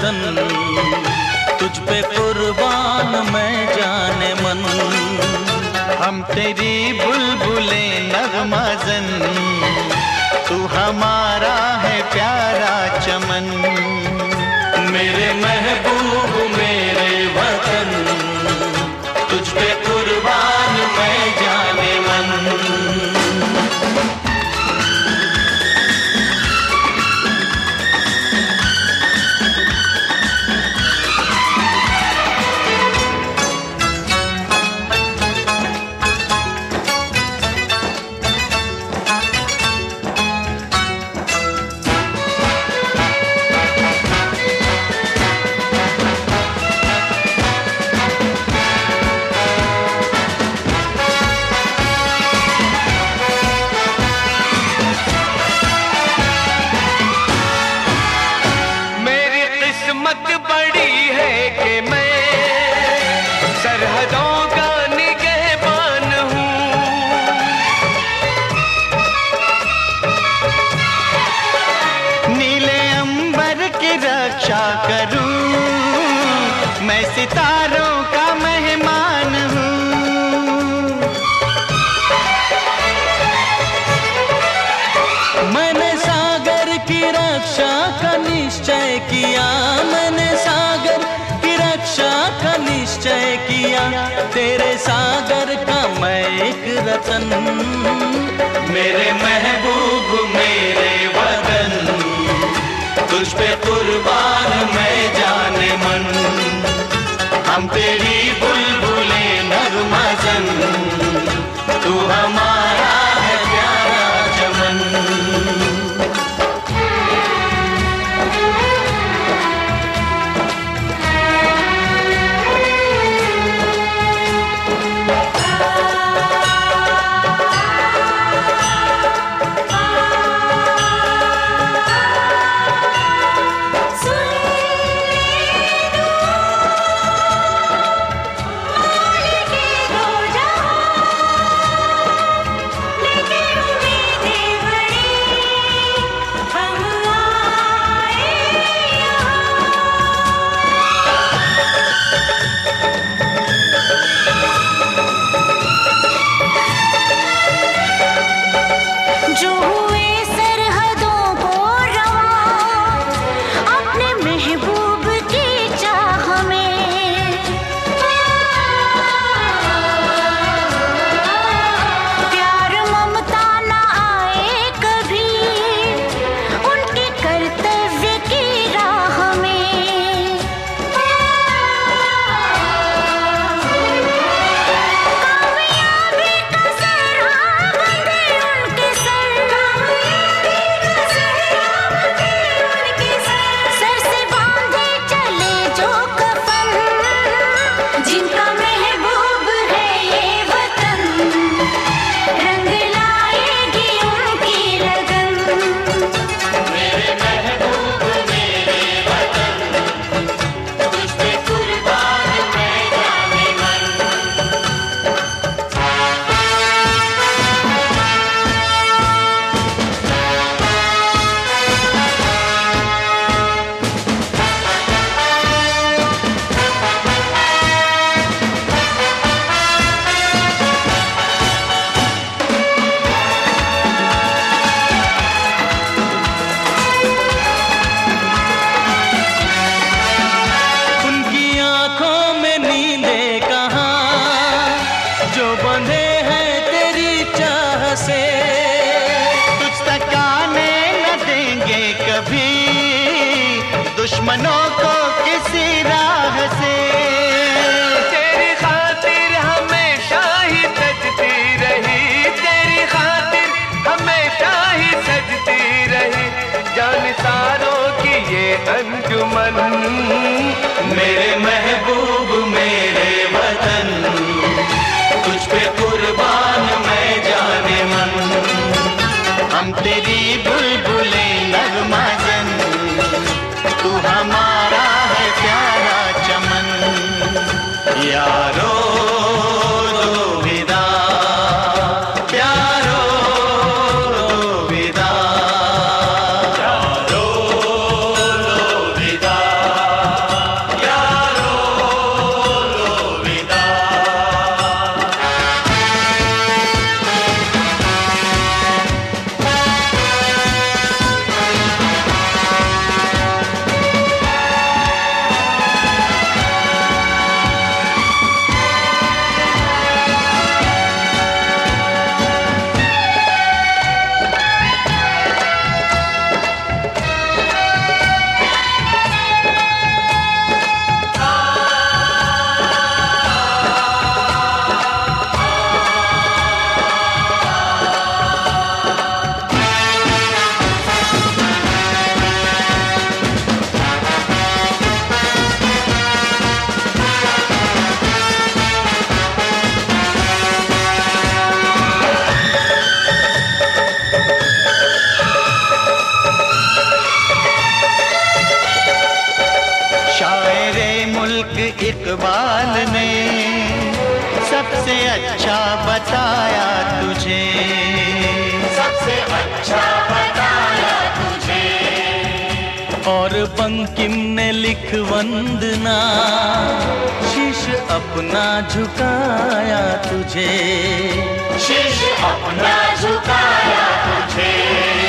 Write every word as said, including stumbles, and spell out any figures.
वतन, तुझ पे कुर्बान मैं जाने मन। हम तेरी बुलबुले नगमाज़न, तू हमारा है प्यारा चमन। मेरे महबूब मेरे वतन, तुझ पे कुर्बान मैं जाने मन। मैं सितारों का मेहमान हूँ। मैंने सागर की रक्षा का निश्चय किया, मैंने सागर की रक्षा का निश्चय किया। तेरे सागर का मैं एक रतन, मेरे महबूब मेरे वतन, तुझ पे कुर्बान मैं जाने मन। हम तेरी बुलबुले नगमाज़न, तू हमारा है प्यारा चमन। दुश्मनों को किसी राह से। तेरी खातिर हमेशा ही सजती रही, तेरी खातिर हमेशा ही सजती रही जान सारों की ये अंजुमन। मेरे महबूब मेरे वतन, तुझ पे कुर्बान मैं जाने मन। हम तेरी बुलबुले नगमाज़न, तू हमारा है प्यारा चमन। यारो दो विदा, प्यारो दो विदा, यारो दो विदा। एक इकबाल ने सबसे अच्छा बताया तुझे, सबसे अच्छा बताया तुझे। और बंकिम ने लिख वंदना, शीश अपना झुकाया तुझे, शीश अपना झुकाया तुझे।